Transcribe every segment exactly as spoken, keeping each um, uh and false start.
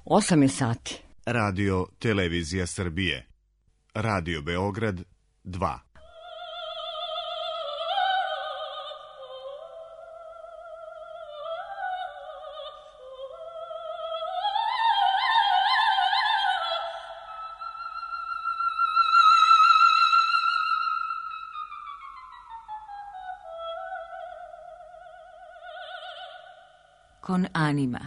osam je sati. Radio Televizija Srbije. Radio Beograd dva. Con anima.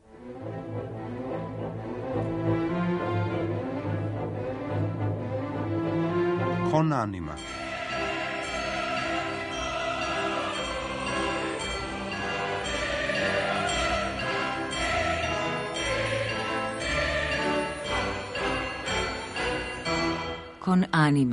Con anima. Con anima.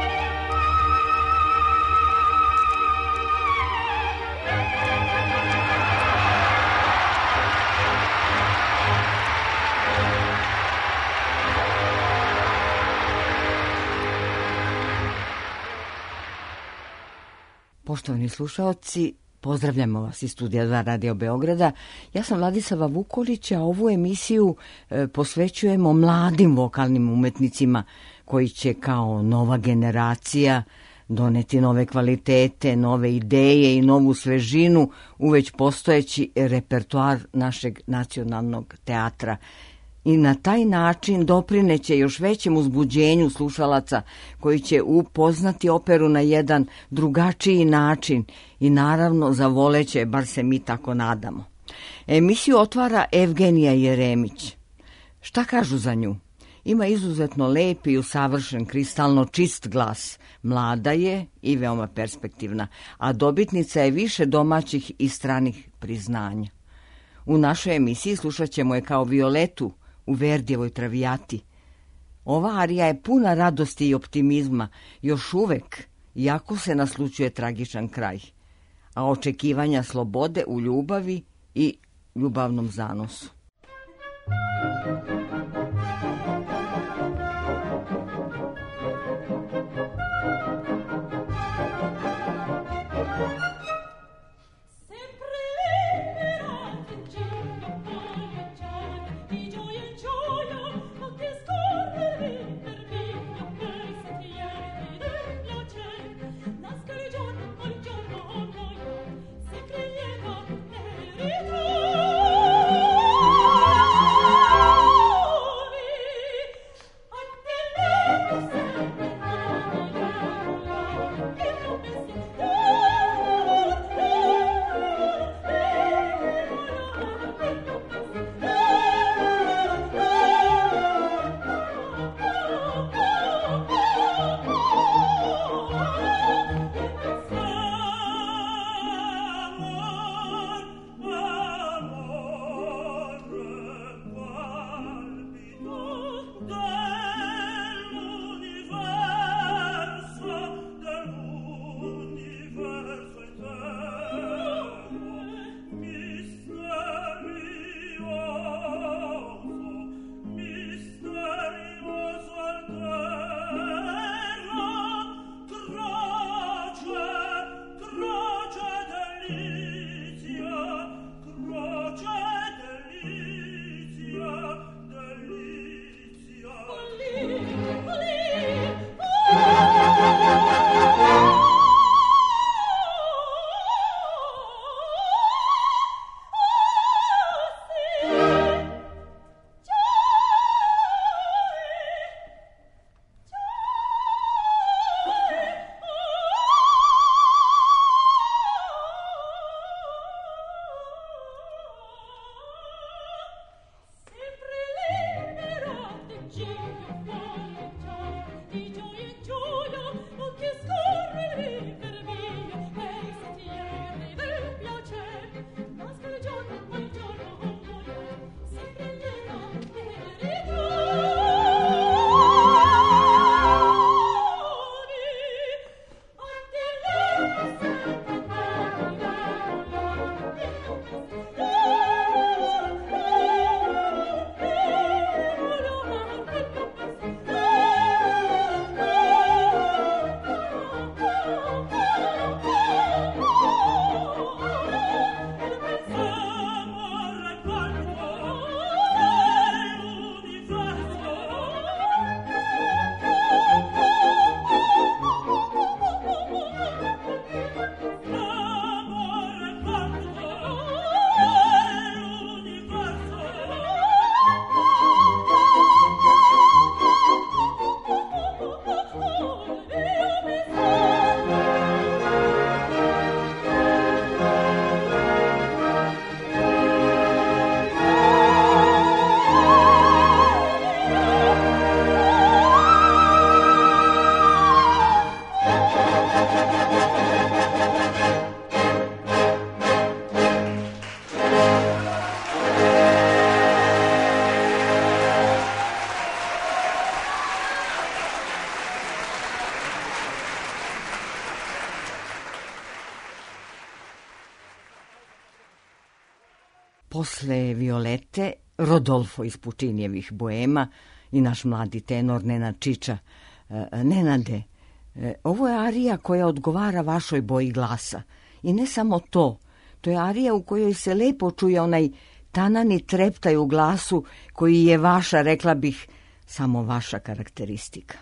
Poštovani slušaoci, pozdravljamo vas iz studija dva Radio Beograda. Ja sam Vladisava Vukolić, a ovu emisiju e, posvećujemo mladim vokalnim umetnicima koji će kao nova generacija doneti nove kvalitete, nove ideje i novu svežinu u već postojeći repertoar našeg nacionalnog teatra. I na taj način doprineće još većem uzbuđenju slušalaca koji će upoznati operu na jedan drugačiji način i naravno zavoleće, bar se mi tako nadamo. Emisiju otvara Evgenija Jeremić. Šta kažu za nju? Ima izuzetno lep i usavršen, kristalno čist glas. Mlada je i veoma perspektivna, a dobitnica je više domaćih i stranih priznanja. U našoj emisiji slušat ćemo je kao Violetu u Verdijevoj Travijati. Ova arija je puna radosti i optimizma, još uvek, iako se naslućuje tragičan kraj, a očekivanja slobode u ljubavi i ljubavnom zanosu. Oh posle Violete, Rodolfo iz Pučinijevih Boema i naš mladi tenor Nenad Čiča. Nenade, ovo je arija koja odgovara vašoj boji glasa. I ne samo to, to je arija u kojoj se lepo čuje onaj tanani treptaj u glasu koji je vaša, rekla bih, samo vaša karakteristika.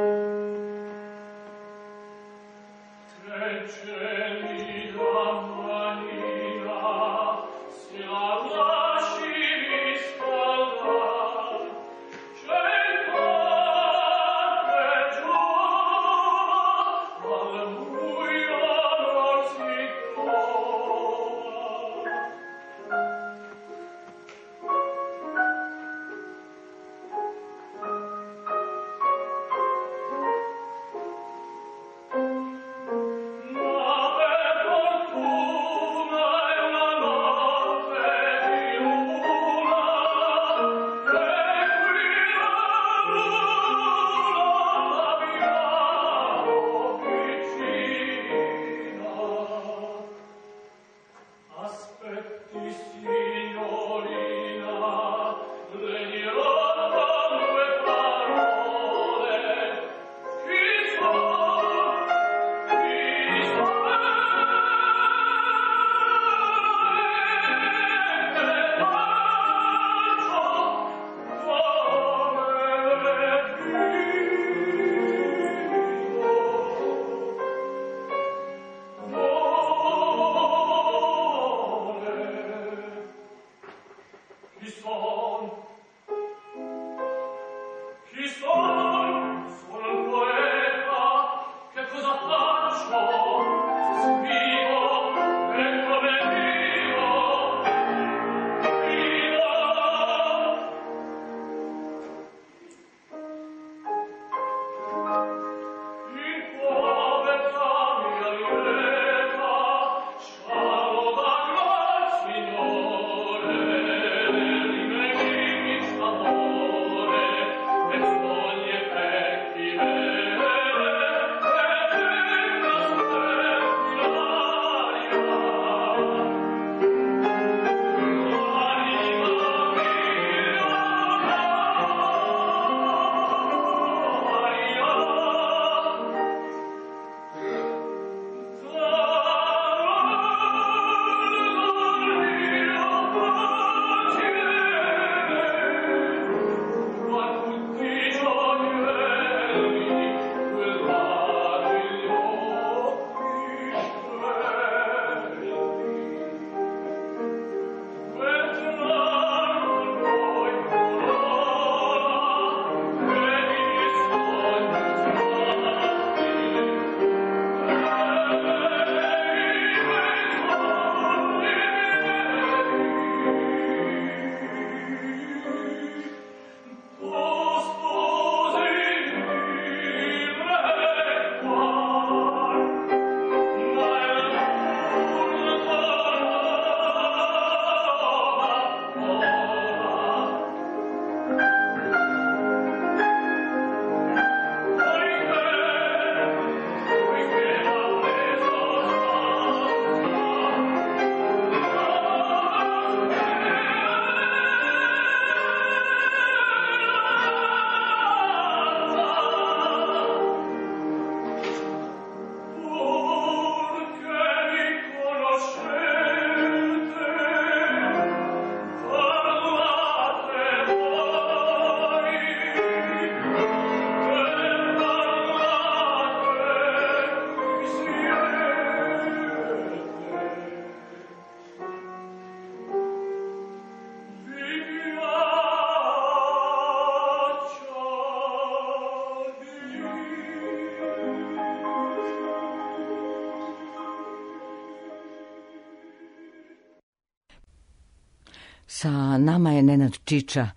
Sa nama je Nenad Čiča.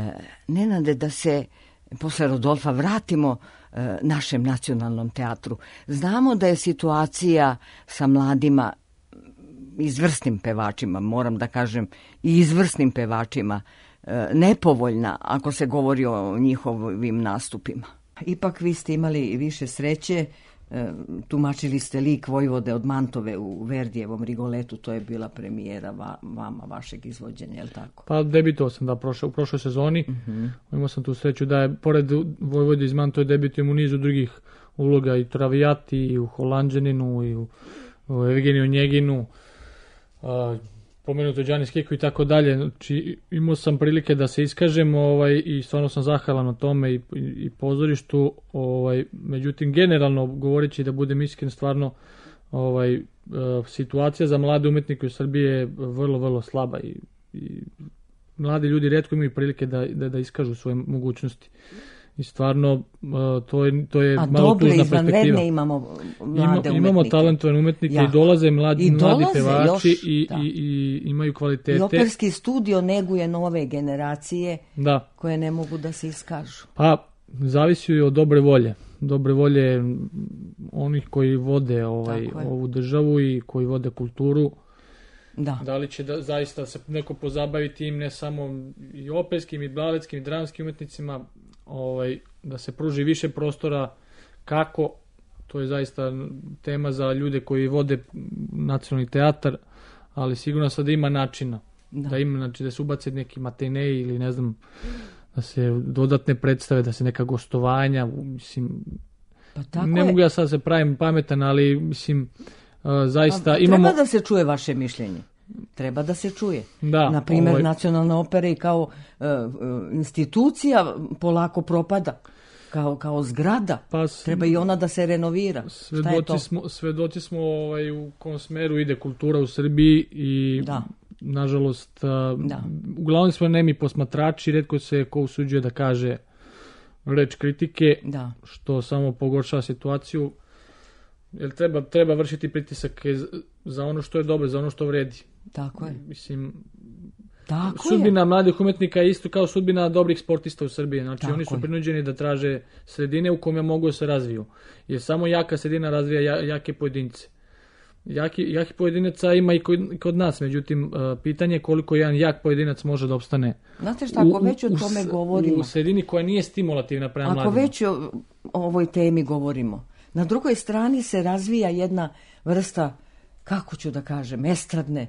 Nenade, da se posle Rodolfa vratimo našem nacionalnom teatru. Znamo da je situacija sa mladima, izvrsnim pevačima, moram da kažem, i izvrsnim pevačima, nepovoljna ako se govori o njihovim nastupima. Ipak vi ste imali više sreće e, tumačili ste lik Vojvode od Mantove u Verdijevom Rigoletu, to je bila premijera va, vama, vašeg izvođenja, je li tako? Pa debitovao sam da prošle, u prošloj sezoni, uh-huh. imao sam tu sreću da je, pored Vojvode iz Mantove, debitujem u nizu drugih uloga, i Travijati, i u Holanđaninu, i u, u Evgeniju Njeginu, uh, pomenuto Đani Skiku i tako dalje. Znači, imao sam prilike da se iskažem, ovaj, i stvarno sam zahvalan na tome i, i, i pozorištu. Ovaj, međutim, generalno govoreći, da budem iskren, stvarno ovaj, uh, situacija za mlade umetnike u Srbiji je vrlo, vrlo slaba i, i mladi ljudi retko imaju prilike da, da, da iskažu svoje mogućnosti. I stvarno, uh, to je, to je A malo tužna perspektiva. A dobre, izvanredne imamo mlade Ima, umetnike. Imamo talentovane umetnike ja. i dolaze mladi, I dolaze mladi pevači još, i, da. i, i imaju kvalitete. I operski studio neguje nove generacije da. koje ne mogu da se iskažu. Pa, zavisi od dobre volje. Dobre volje onih koji vode ovaj, ovu državu i koji vode kulturu. Da. Da li će da, zaista se neko pozabaviti im, ne samo i operskim, i baletskim, i dramskim umetnicima, ovaj, da se pruži više prostora. Kako? To je zaista tema za ljude koji vode nacionalni teatar, ali sigurno sad ima načina. Da, da ima, znači da se ubace neki matineji ili ne znam, da se dodatne predstave, da se neka gostovanja, mislim, pa tako ne je. mogu ja sad se pravim pametan, ali mislim, uh, zaista pa, imamo... Treba da se čuje vaše mišljenje. Treba da se čuje. Da, na primjer, ovaj... nacionalna opera i kao uh, institucija polako propada. Kao, kao zgrada. Pa, treba i ona da se renovira. Svedoci smo, svedoci smo ovaj, u kom smeru ide kultura u Srbiji i da. nažalost da. uglavnom smo nemi posmatrači, retko se ko usuđuje da kaže reč kritike, da. što samo pogoršava situaciju. Jer treba, treba vršiti pritisak za ono što je dobro, za ono što vredi. Tako je. Mislim, tako sudbina je. mladih umetnika je isto kao sudbina dobrih sportista u Srbiji. Znači, tako oni su je. prinuđeni da traže sredine u kome mogu da se razviju. Jer samo jaka sredina razvija jake pojedince. Jaki, jaki pojedinaca ima i kod, kod nas, međutim, uh, pitanje je koliko jedan jak pojedinac može da opstane. Znate šta, ako već o tome u, govorimo... U sredini koja nije stimulativna prema ako mladima. Ako već o ovoj temi govorimo, na drugoj strani se razvija jedna vrsta, kako ću da kažem, estradne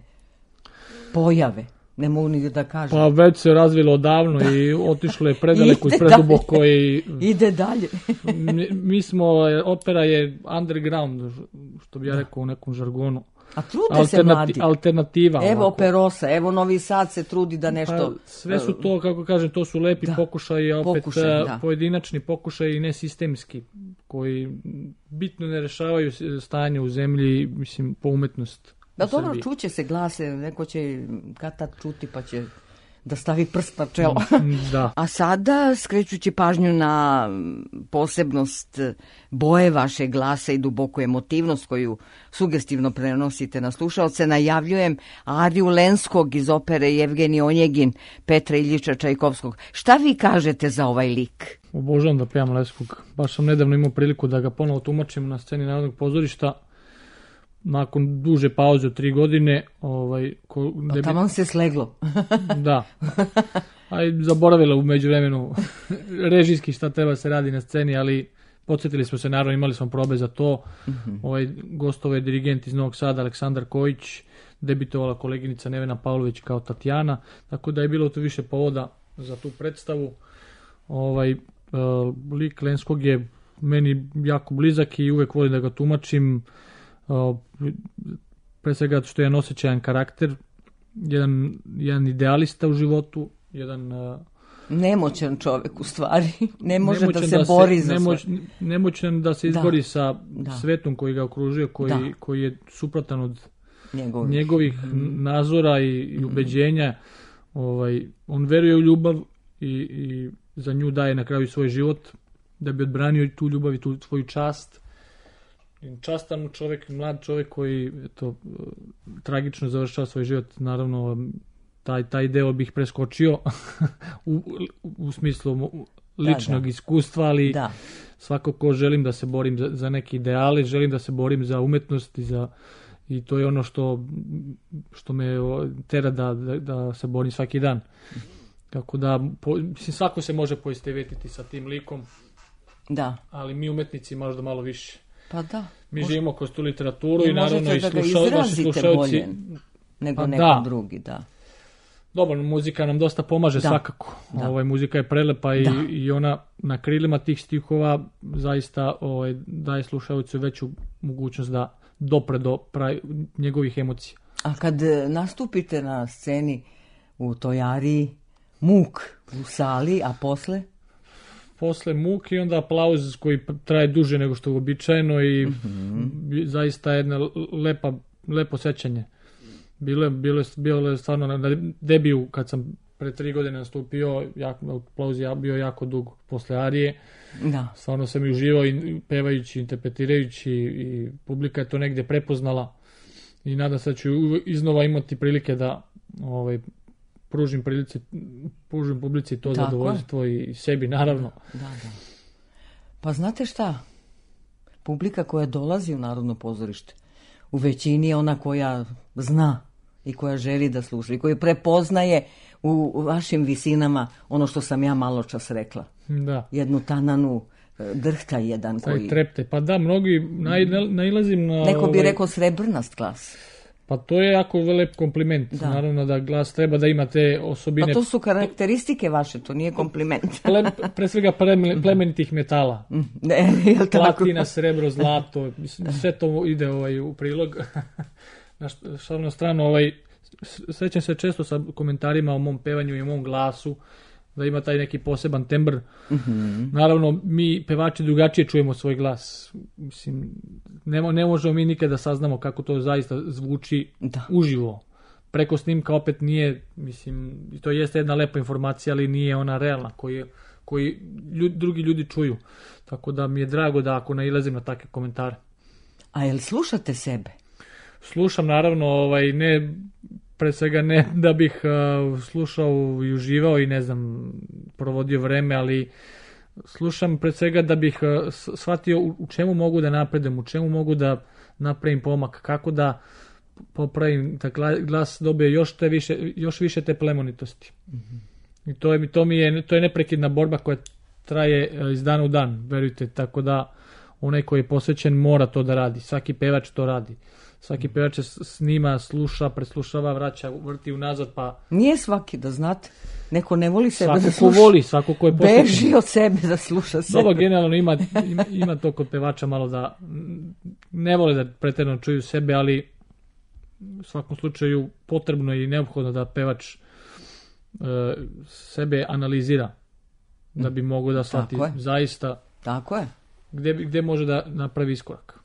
pojave. Ne mogu ni da kažem. Pa već se razvilo odavno da. i otišlo je predaleko i preduboko. I, ide dalje. mi, mi smo, opera je underground, što bi ja rekao u nekom žargonu. A trude Alternati, se mladi. Alternativa. Evo ovako. Perosa, evo Novi Sad se trudi da nešto... Pa, sve su to, kako kažem, to su lepi da. pokušaji, a opet Pokušaj, da. pojedinačni pokušaji i nesistemski, koji bitno ne rešavaju stanje u zemlji, mislim, po umetnost. Da, dobro, čuće se glase, neko će kad tad čuti pa će da stavi prst na čelo. Da. A sada, skrećući pažnju na posebnost boje vaše glasa i duboku emotivnost koju sugestivno prenosite na slušaoce, najavljujem ariju Lenskog iz opere Jevgenij Onjegin Petra Iljiča Čajkovskog. Šta vi kažete za ovaj lik? Obožavam da pevam Lenskog. Baš sam nedavno imao priliku da ga ponovo tumačim na sceni Narodnog pozorišta. Nakon duže pauze od tri godine... Ovaj, ko, pa tamo se sleglo. Da. A i zaboravila u međuvremenu režijski šta treba se radi na sceni, ali podsjetili smo se, naravno imali smo probe za to. Mm-hmm. Ovaj, gostove je dirigent iz Novog Sada Aleksandar Kojić, debitovala koleginica Nevena Pavlović kao Tatjana, tako da je bilo tu više povoda za tu predstavu. Ovaj, uh, lik Lenskog je meni jako blizak i uvek volim da ga tumačim. Uh, pre svega što je jedan osjećajan karakter, jedan, jedan idealista u životu, jedan... Uh, nemoćan čovjek u stvari, ne može da se da bori se, za nemoć, sve. Nemoćan da se izbori da. sa da. svetom koji ga okružuje, koji, da. koji je suprotan od njegovih, njegovih mm. nazora i, i ubeđenja. Mm. Ovaj, on veruje u ljubav i, i za nju daje na kraju svoj život, da bi odbranio tu ljubav i tu svoju čast. Častan čovjek, mlad čovjek koji eto, tragično završava svoj život, naravno taj, taj deo bih preskočio u, u smislu ličnog da, da. iskustva, ali da. svakako želim da se borim za, za neke ideale, želim da se borim za umetnost i, za, i to je ono što, što me tera da, da, da se borim svaki dan. Tako da, po, mislim, svako se može poistovetiti sa tim likom, da. ali mi umetnici možda malo više. Pa da. Mi Mož... živimo kroz tu literaturu i, I naravno i možete da ga slušalci, izrazite slušalci... bolje nego Pa neko da. drugi, da. Dobro, muzika nam dosta pomaže Da. svakako. Da. Ovaj, muzika je prelepa i, Da. i ona na krilima tih stihova zaista ovaj, daje slušalcu veću mogućnost da dopre do pravi, njegovih emocija. A kad e, nastupite na sceni u toj ariji, muk u sali, a posle? Posle muk i onda aplauz koji traje duže nego što je uobičajeno i Mhm. zaista jedna lepa, lepo sećanje. Bilo je, bilo je, bilo je stvarno na na debiju kad sam pre tri godine nastupio, jako, aplauz je bio jako dug posle arije. Da. Stvarno sam i uživao i pevajući, interpretirajući i publika je to negdje prepoznala i nadam se da ću iznova imati prilike da ovaj, pružim, prilici, pružim publici to Tako je. zadovoljstvo i sebi naravno. Da, da. Pa znate šta? Publika koja dolazi u Narodno pozorište u većini je ona koja zna i koja želi da sluša i koja prepoznaje u vašim visinama ono što sam ja malo čas rekla. Da. Jednu tananu e, drhta jedan Taj koji... trepte. Pa da, mnogi naj, nailazim na... Neko bi ovaj, rekao srebrnast glas. Pa to je jako lep kompliment. Da. Naravno da glas treba da ima te Pa osobine to su karakteristike vaše, to nije kompliment. ple, pre svega pleme- plemenitih metala. Ne, jel tako? Platina, srebro, zlato, mislim, sve to ide ovaj, u prilog. Na št- šalnu stranu, ovaj, s- sećam se često sa komentarima o mom pevanju i o mom glasu, da ima taj neki poseban tembr. Naravno, mi pevači drugačije čujemo svoj glas. Mislim, ne, mo- ne možemo mi nikada da saznamo kako to zaista zvuči Da. uživo. Preko snimka opet nije, mislim, i to jeste jedna lepa informacija, ali nije ona realna koju, koji ljudi, drugi ljudi čuju. Tako da mi je drago da ako nailazim na takve komentare. A jel slušate sebe? Slušam naravno, ovaj, ne, pre svega ne da bih uh, slušao i uživao i ne znam, provodio vreme, ali slušam pre svega da bih uh, s- shvatio u, u čemu mogu da napredem, u čemu mogu da napravim pomak, kako da popravim, da gla- glas dobije još, te više, još više te plemenitosti. I to je, to mi je, to je neprekidna borba koja traje uh, iz dana u dan, verujte, tako da onaj koji je posvećen mora to da radi, svaki pevač to radi. Svaki pevač se s- snima, sluša, preslušava, vraća, vrti unazad, pa Nije svaki, da znate. Neko ne voli sebe svako da ko sluša. voli, svako ko je posvećen. Beži od sebe da sluša sebe. Dobro, generalno ima, ima, ima to kod pevača malo da mm, ne vole da pretjerano čuju sebe, ali u svakom slučaju potrebno je i neophodno da pevač e, sebe analizira da bi mogao da shvati Tako je. zaista Tako je. gde, bi- gde može da napravi iskorak.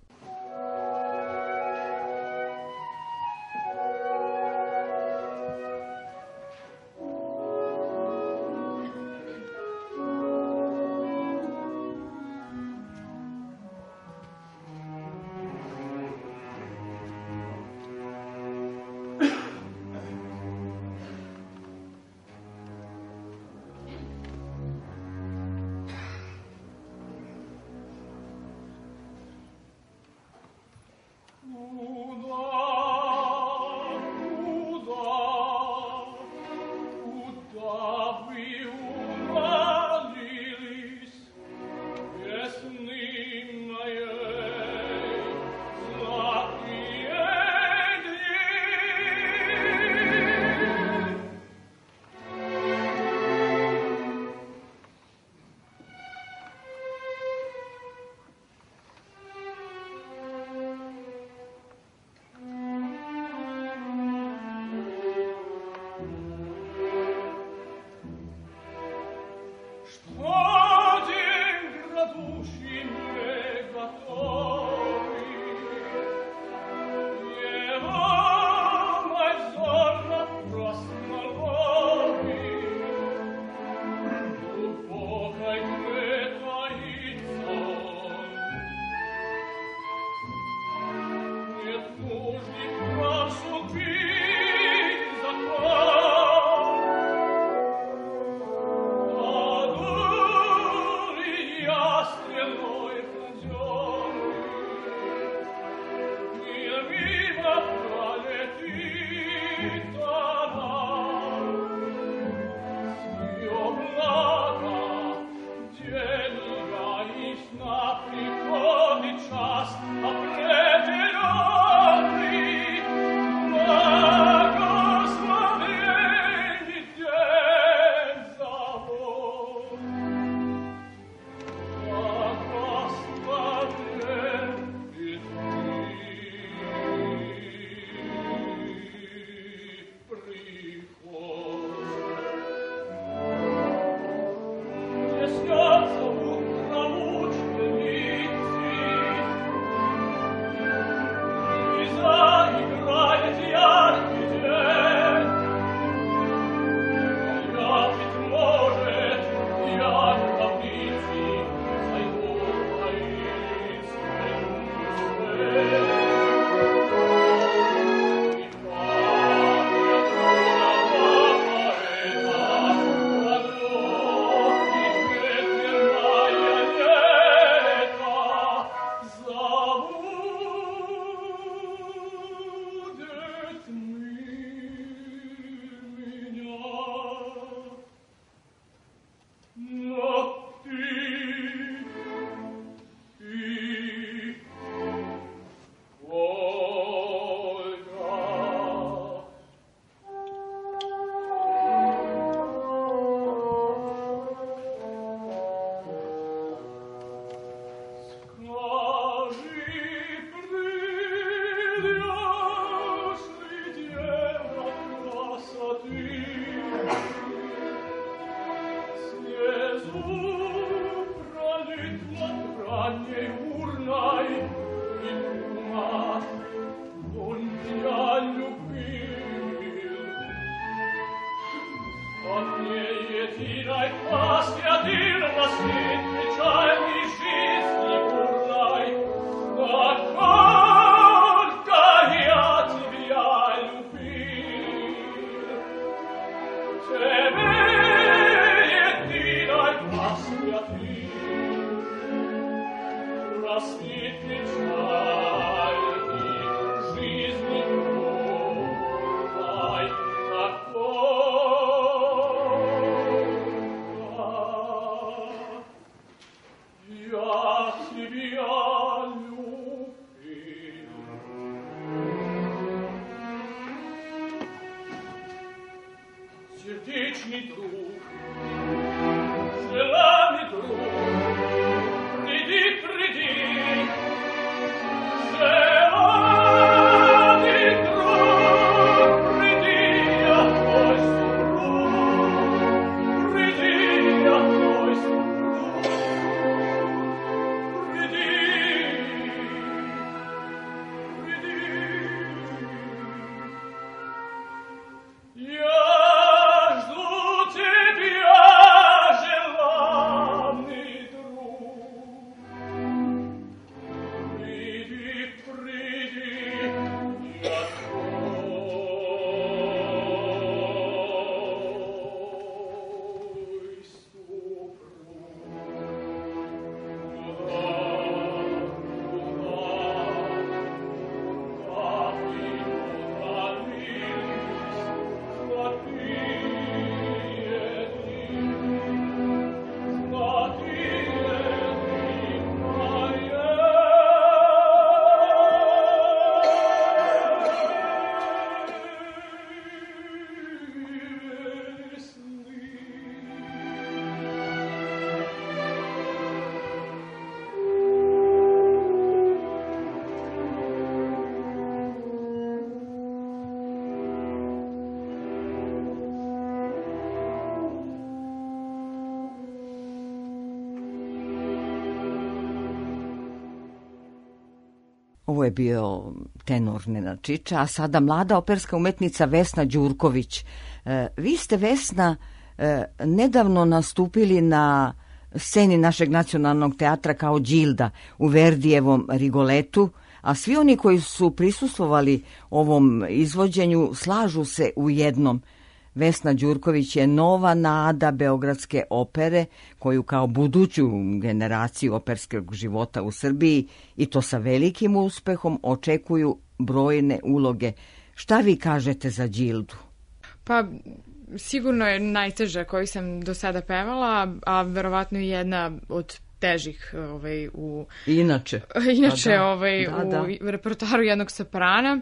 Ovo je bio tenor Nenad Čiča, a sada mlada operska umetnica Vesna Đurković. E, vi ste, Vesna, e, nedavno nastupili na sceni našeg nacionalnog teatra kao Đilda u Verdijevom Rigoletu, a svi oni koji su prisustvovali ovom izvođenju slažu se u jednom. Vesna Đurković je nova nada beogradske opere, koju kao buduću generaciju operskog života u Srbiji, i to sa velikim uspehom, očekuju brojne uloge. Šta vi kažete za Đildu? Pa, sigurno je najteža koju sam do sada pevala, a verovatno i jedna od težih ovaj, u... Inače. Inače, da, ovaj, da, u da. repertoaru jednog soprana.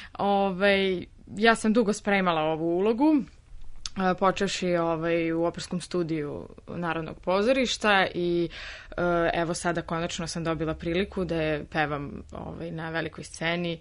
Ovaj, ja sam dugo spremala ovu ulogu, počevši ovaj, u operskom studiju Narodnog pozorišta i evo sada konačno sam dobila priliku da je pevam ovaj, na velikoj sceni.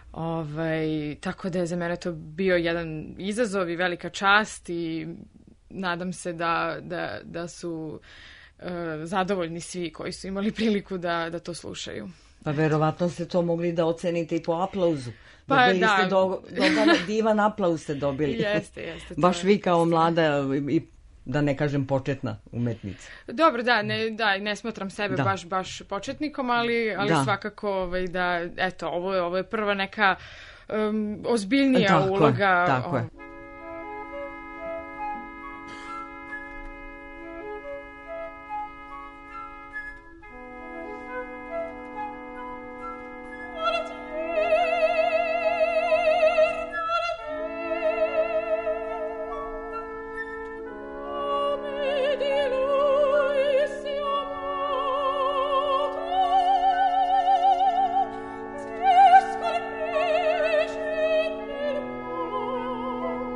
Ovaj, tako da je za mene to bio jedan izazov i velika čast i nadam se da, da, da su uh, zadovoljni svi koji su imali priliku da, da to slušaju. Pa verovatno ste to mogli da ocenite i po aplauzu. Pa dobili da. Ste do, dobar, divan aplauz ste dobili. Jeste, jeste. Baš vi kao mlada i da ne kažem početna umetnica. Dobro, da, ne, da, ne smatram sebe da. baš baš početnikom, ali, ali da. svakako ovaj, da, eto, ovo je, ovo je prva neka um, ozbiljnija tako uloga. Je, tako je. Oh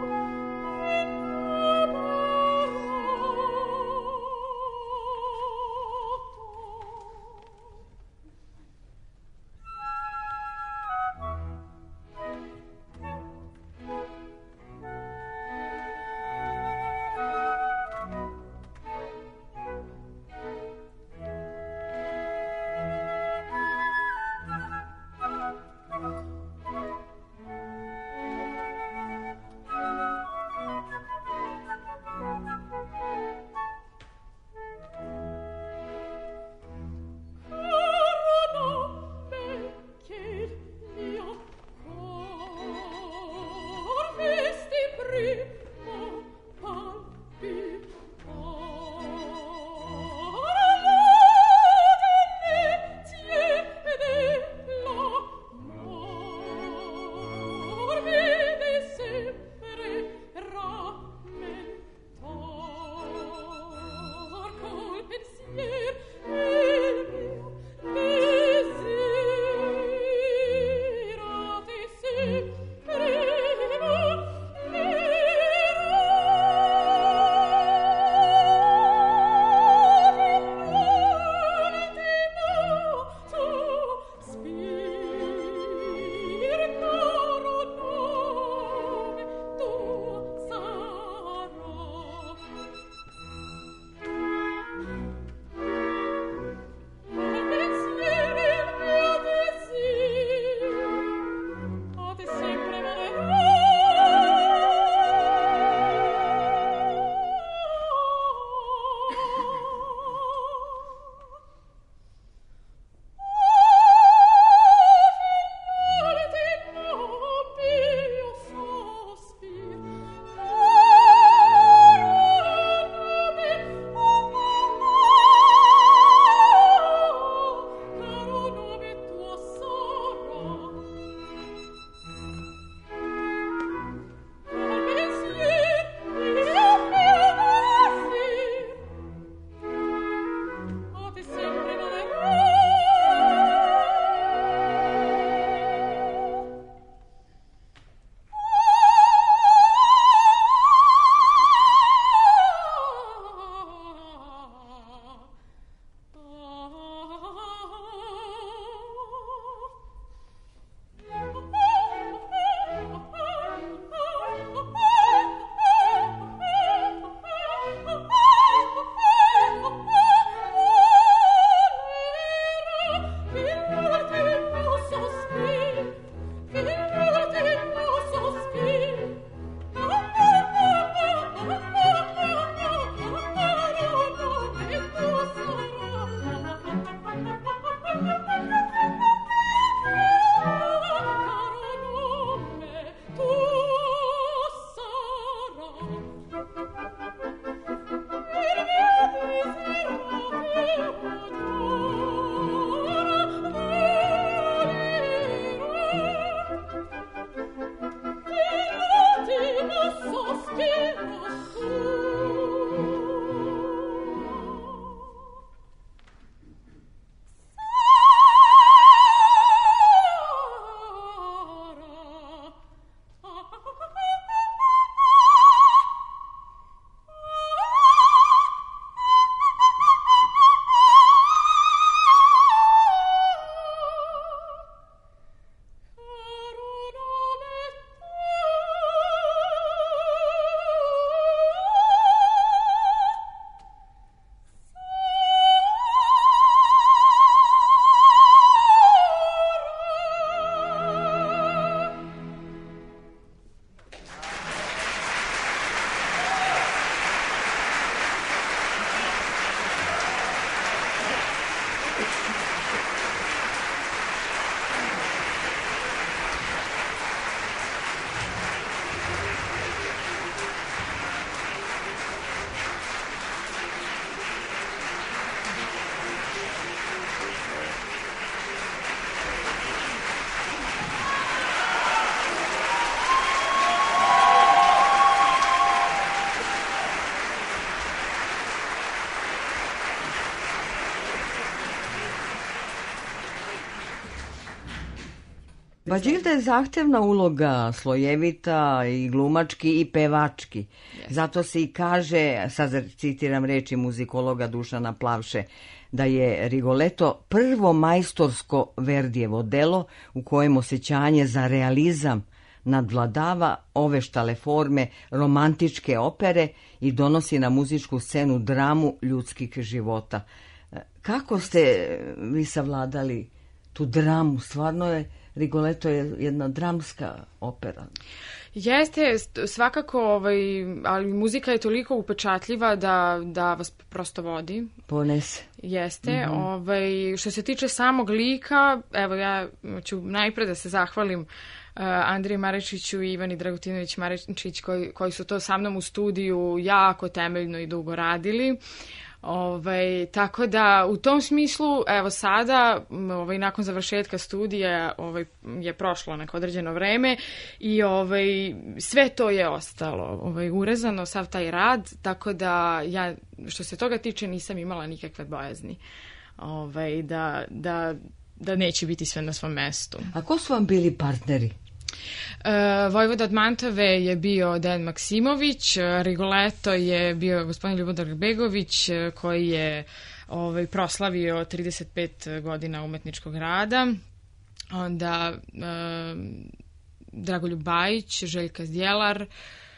Bađilda je zahtevna uloga, slojevita i glumački i pevački. Yes. Zato se i kaže, sad citiram reči muzikologa Dušana Plavše, da je Rigoletto prvo majstorsko Verdijevo delo u kojem osjećanje za realizam nadvladava ove štale forme romantičke opere i donosi na muzičku scenu dramu ljudskih života. Kako ste vi savladali tu dramu? Stvarno je Rigoletto je jedna dramska opera. Jeste, svakako, ovaj, ali muzika je toliko upečatljiva da, da vas prosto vodi. Ponese. Jeste. Mm-hmm. Ovaj, što se tiče samog lika, evo ja ću najpre da se zahvalim uh, Andriji Marečiću i Ivani Dragutinović Marečić koji, koji su to sa mnom u studiju jako temeljno i dugo radili. Ovaj, tako da u tom smislu, evo sada, ovaj, nakon završetka studija ovaj, je prošlo neko određeno vreme i ovaj, sve to je ostalo ovaj, urezano, sav taj rad, tako da ja, što se toga tiče, nisam imala nikakve bojazni ovaj, da, da, da neće biti sve na svom mestu. A ko su vam bili partneri? Uh, Vojvoda od Mantove je bio Dejan Maksimović, Rigoletto je bio gospodin Ljubodar Begović koji je ovaj, proslavio trideset pet godina umetničkog rada. Onda uh, Dragoljub Bajić, Željka Zdjelar,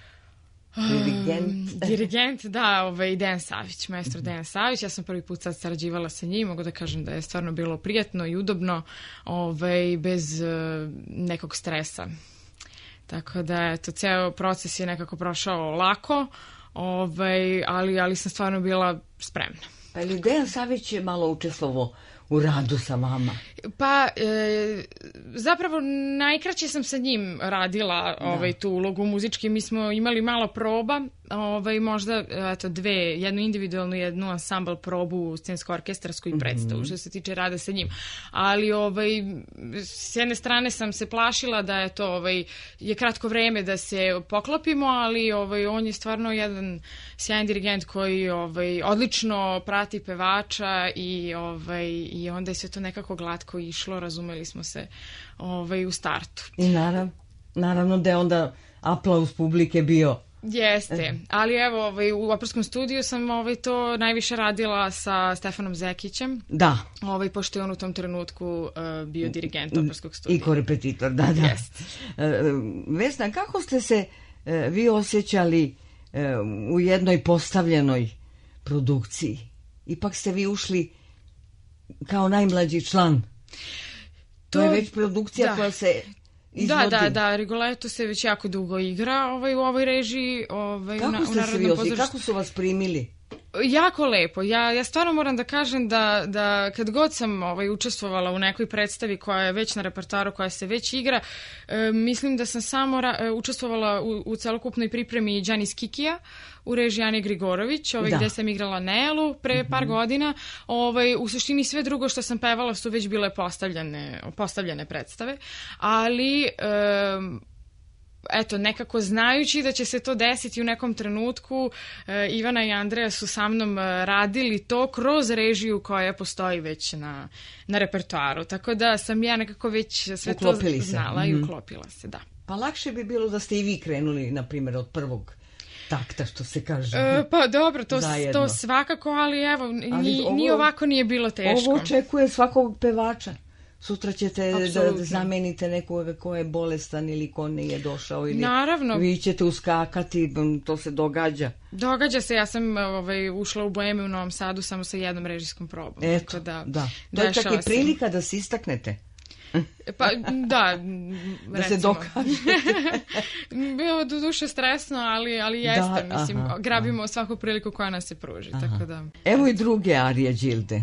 Dirigent. Um, dirigent, da, ovaj, Dejan Savić, maestro Dejan Savić. Ja sam prvi put sad sarađivala sa njim, mogu da kažem da je stvarno bilo prijatno i udobno, ovaj, bez uh, nekog stresa. Tako da, eto, ceo proces je nekako prošao lako, ovaj, ali, ali sam stvarno bila spremna. Pa ili Dejan Savić je malo učestvovao u radu sa vama? Pa, e, zapravo najkraće sam sa njim radila ovaj, tu ulogu muzički. Mi smo imali malo proba, ovaj, možda eto, dve, jednu individualnu i jednu ansambl probu, scensko-orkestarsku i predstavu, mm-hmm. što se tiče rada sa njim. Ali ovaj, s jedne strane sam se plašila da je to ovaj, je kratko vreme da se poklopimo, ali ovaj, on je stvarno jedan sjajan dirigent koji ovaj, odlično prati pevača i ovaj, i onda je sve to nekako glatko išlo, razumeli smo se ovaj, u startu. I naravno, naravno da je onda aplauz publike bio. Jeste, ali evo ovaj, u operskom studiju sam ovaj, to najviše radila sa Stefanom Zekićem. Da. Ovaj, pošto je on u tom trenutku uh, bio dirigent operskog studija. I korepetitor, da, da. Jeste. Vesna, kako ste se uh, vi osjećali uh, u jednoj postavljenoj produkciji? Ipak ste vi ušli kao najmlađi član. To, to je već produkcija da. koja se izvodi. Da, da, da, Rigoletto se već jako dugo igra ovaj, u ovoj režiji. Ovaj, kako na, ste se vi osjećali? Kako su vas primili? Jako lepo. Ja, ja stvarno moram da kažem da, da kad god sam ovaj, učestvovala u nekoj predstavi koja je već na repertoaru, koja se već igra, e, mislim da sam samo ra, učestvovala u, u celokupnoj pripremi Đanis Kikija u režiji Ane Grigorović, ovaj, gde sam igrala Nelu pre mm-hmm. par godina. Ovaj, u suštini sve drugo što sam pevala su već bile postavljene, postavljene predstave, ali e, eto, nekako znajući da će se to desiti u nekom trenutku, e, Ivana i Andreja su sa mnom radili to kroz režiju koja postoji već na, na repertoaru. Tako da sam ja nekako već sve Uklopili to znala se. i Mm-hmm. uklopila se, da. Pa lakše bi bilo da ste i vi krenuli, na primjer, od prvog takta, što se kaže. E, pa dobro, to, to svakako, ali evo, ali ni, ovo, ni ovako nije bilo teško. Ovo očekuje svakog pevača. Sutra ćete da, da zamenite nekoga ko je bolestan ili ko nije došao. Ili naravno. Vi ćete uskakati, to se događa. Događa se, ja sam ovaj, ušla u Bohemiju u Novom Sadu samo sa jednom režijskom probom. Eto, da. da. To je čak i prilika sam. Da se istaknete. Pa da, da se dokažete. Bilo do duše stresno, ali, ali jeste, da, mislim, aha, grabimo aha. svaku priliku koja nas se pruži. Tako da. Evo i druge arije Đilde.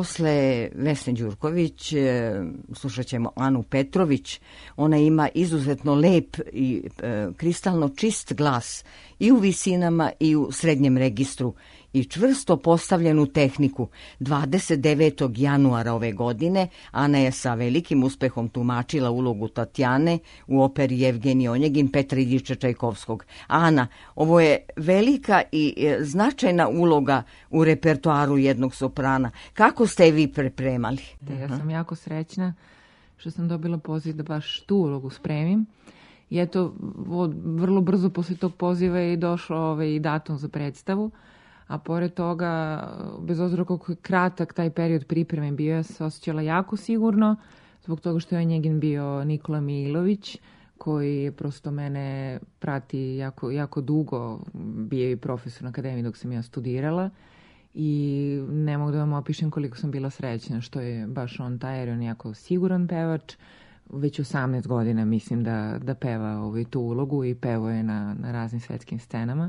posle Vesne Đurković e, slušat ćemo Anu Petrović. Ona ima izuzetno lep i e, kristalno čist glas i u visinama i u srednjem registru i čvrsto postavljenu tehniku. dvadeset devetog januara ove godine Ana je sa velikim uspehom tumačila ulogu Tatjane u operi Jevgenij Onjegin Petra Iljiča Čajkovskog. Ana, ovo je velika i značajna uloga u repertoaru jednog soprana. Kako ste je vi pripremali? Ja sam jako srećna što sam dobila poziv da baš tu ulogu spremim. I eto, vrlo brzo posle tog poziva je došao ovaj datum za predstavu. A pored toga, bez obzira koliko je kratak taj period pripreme bio, ja se osjećala jako sigurno, zbog toga što je Onjegin bio Nikola Milović, koji je prosto mene prati jako, jako dugo, bio i profesor na akademiji dok sam ja studirala. I ne mogu da vam opišem koliko sam bila srećna što je baš on taj, jer on je jako siguran pevač. Već osamnaest godina mislim da, da peva ovaj, tu ulogu i pevao je na, na raznim svetskim scenama.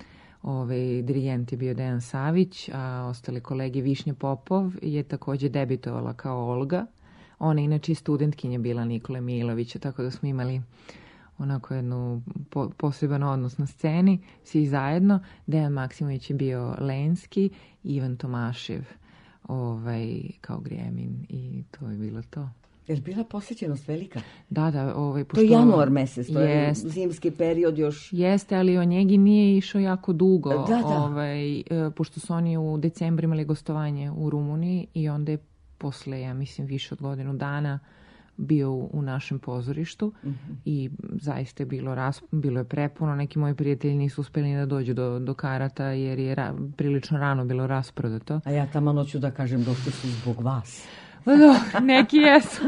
Ovaj, dirigent je bio Dejan Savić, a ostali kolegi Višnja Popov je također debitovala kao Olga. Ona je inače studentkinja bila Nikole Milovića, tako da smo imali onako jednu po, poseban odnos na sceni, svi zajedno. Dejan Maksimović je bio Lenski, Ivan Tomašev ovaj, kao Grjemin i to je bilo to. Je li bila posjećenost velika? Da, da. Ovaj, pošto... To je januar mesec, to jest, je zimski period još. Jeste, ali Onjegin nije išao jako dugo. Da, da. Ovaj, pošto su oni u decembru imali gostovanje u Rumuniji i onda je posle, ja mislim, više od godinu dana bio u, u našem pozorištu mm-hmm. i zaista je bilo, ras, bilo je prepuno. Neki moji prijatelji nisu uspeli da dođu do, do karata jer je ra, prilično rano bilo rasprodato. A ja tamo noću da kažem došli su zbog vas. Da, neki jesu.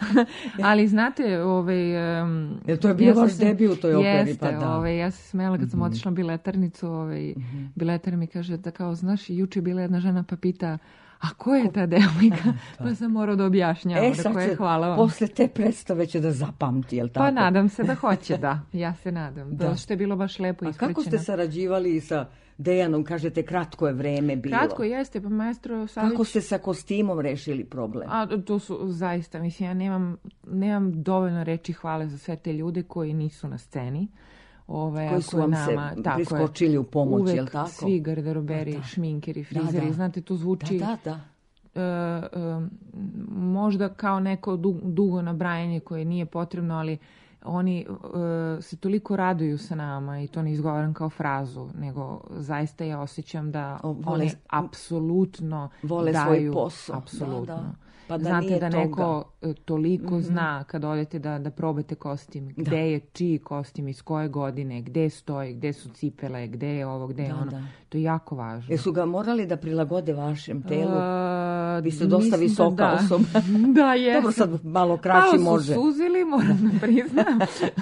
Ali znate, ovaj... Um, Jer to je bio ja vaš debut u toj operi, jeste, pa da. Ovaj, ja se smela kad sam mm-hmm. otišla na biletarnicu, ovaj, mm-hmm. biletar mi kaže da kao, znaš, juče je bila jedna žena pa pita, a ko je ta devojka? Pa sam morao da objašnjavam. E, da sad koje, će, hvala vam. Posle te predstave će da zapamti, jel tako? Pa nadam se da hoće, da. Ja se nadam. Da. Što je bilo baš lepo ispričano. A kako ste sarađivali sa Dejanom? Kažete, kratko je vreme bilo. Kratko jeste, pa maestro Savić... Kako ste sa kostimom rešili problem? A to su zaista, mislim, ja nemam, nemam dovoljno reči hvale za sve te ljude koji nisu na sceni. Ove, koji su vam nama, se tako priskočili je, u pomoć, uvek jel tako? Svi garderoberi, da, da. Šminkeri, frizeri, da, da. Znate, to zvuči... Da, da, da. Uh, uh, možda kao neko dugo, dugo nabrajanje koje nije potrebno, ali oni uh, se toliko raduju sa nama i to ne izgovaram kao frazu, nego zaista ja osjećam da o, vole, oni apsolutno vole daju, svoj posao. Apsolutno. Da, da. Pa da znate da neko toga. toliko mm-hmm. zna kad odete da, da probate kostim, gde da. je čiji kostim, iz koje godine, gde stoji, gde su cipele, gde je ovo, gde je da, ono. Da. To je jako važno. Jesu ga morali da prilagode vašem telu? Uh, Vi ste dosta visoka da. osoba. Da, jesu. Dobro, sad malo kraći malo može. Malo su suzili, moram da priznam.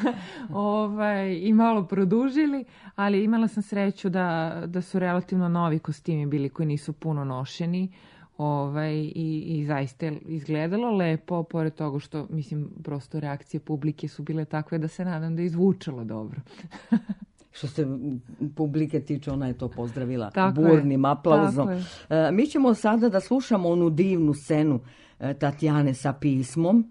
ovaj, I malo produžili, ali imala sam sreću da, da su relativno novi kostimi bili koji nisu puno nošeni. Ovaj, i, i zaista je izgledalo lepo, pored toga što, mislim, prosto reakcije publike su bile takve da se nadam da je izvučalo dobro. Što se publike tiče, ona je to pozdravila tako burnim je, aplauzom. je. E, mi ćemo sada da slušamo onu divnu scenu e, Tatjane sa pismom.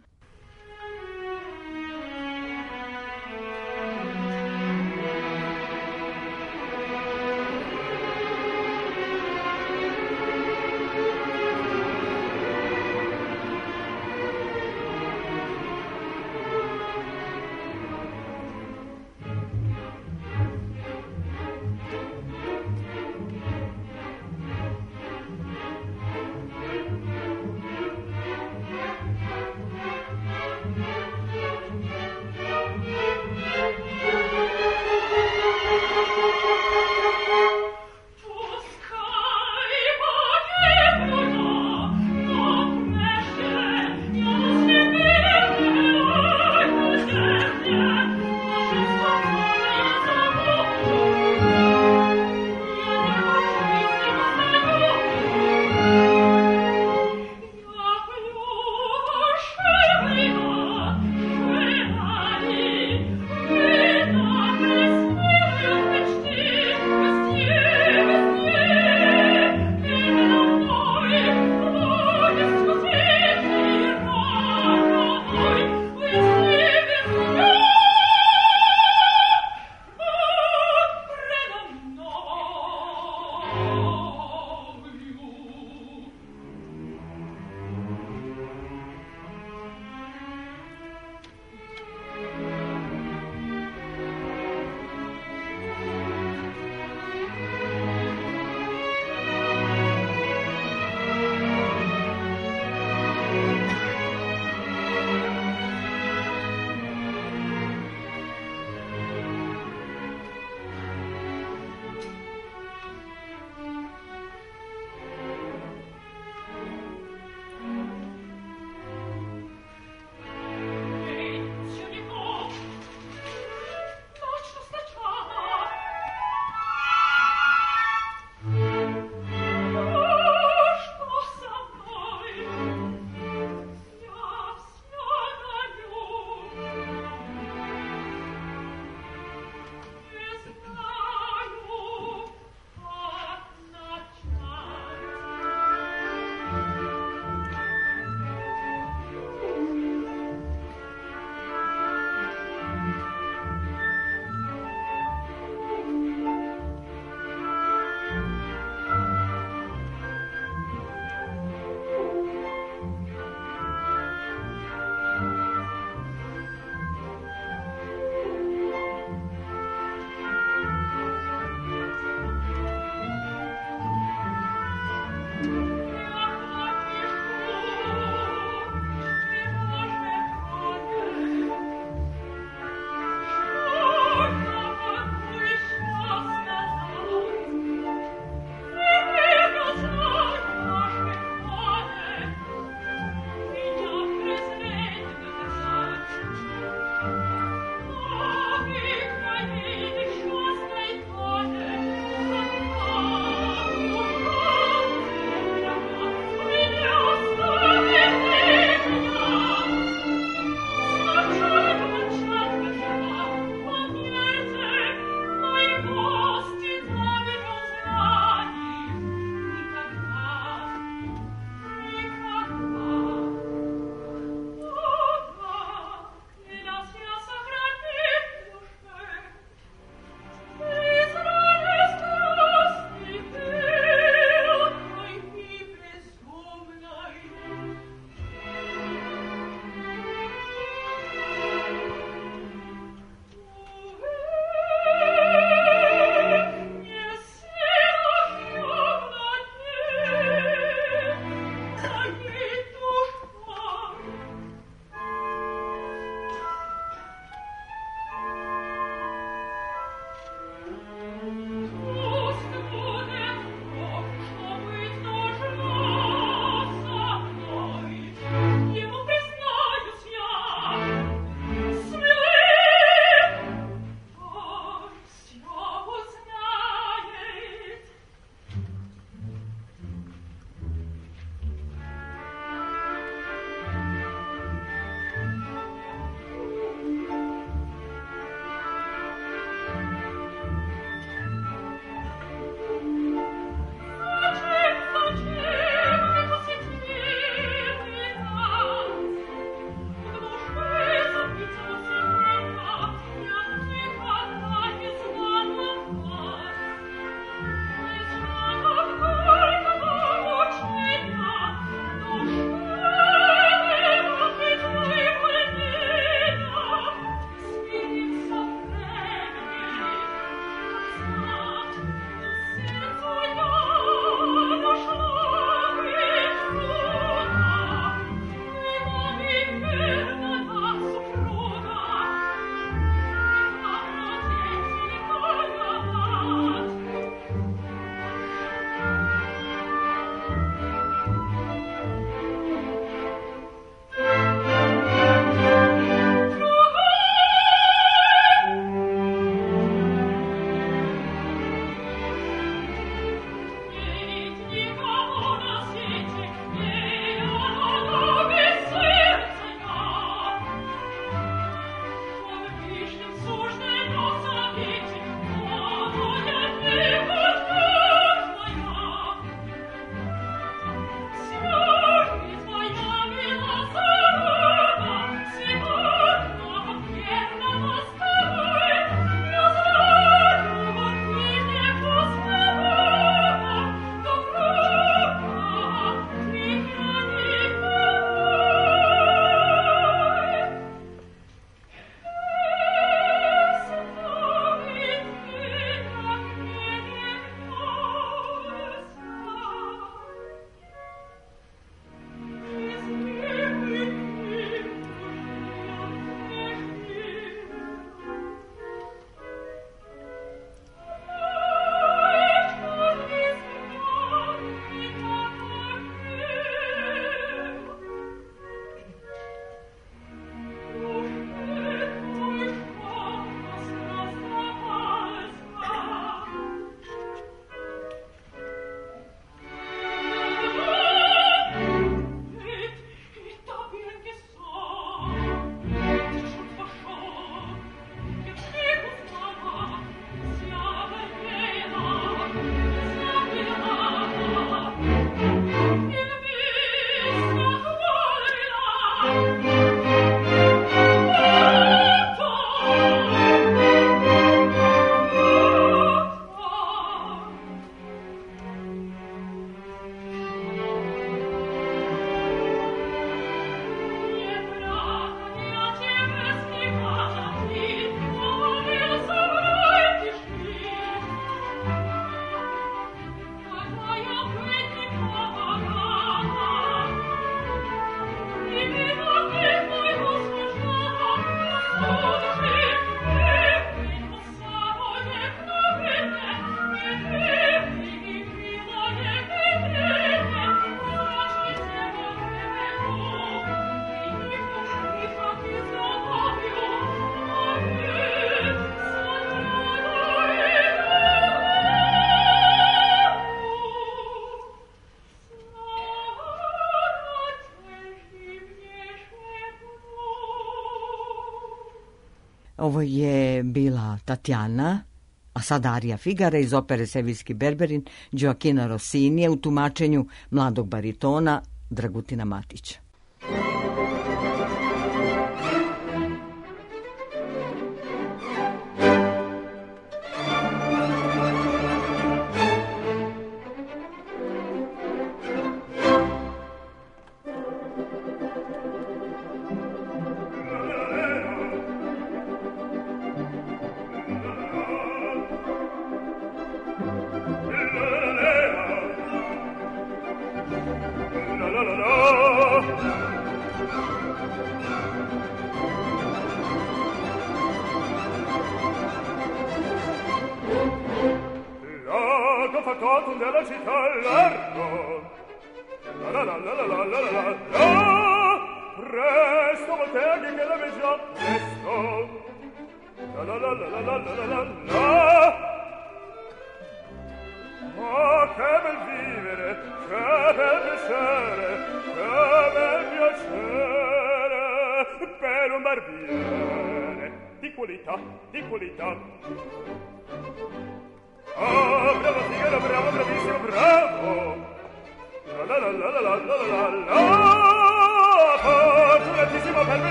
Ovo je bila Tatjana, a sad Arija Figara iz opere Seviljski Berberin Gioachina Rossinija u tumačenju mladog baritona Dragutina Matića.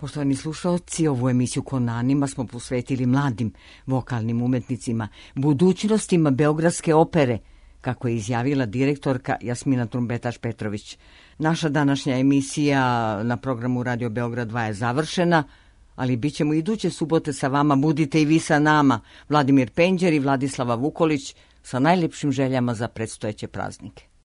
Poštovani slušalci, ovu emisiju Konanima smo posvetili mladim vokalnim umetnicima, budućnostima Beogradske opere, kako je izjavila direktorka Jasmina Trumbetaš-Petrović. Naša današnja emisija na programu Radio Beograd dva je završena, ali bit ćemo iduće subote sa vama. Budite i vi sa nama. Vladimir Penđer i Vladislava Vukolić sa najljepšim željama za predstojeće praznike.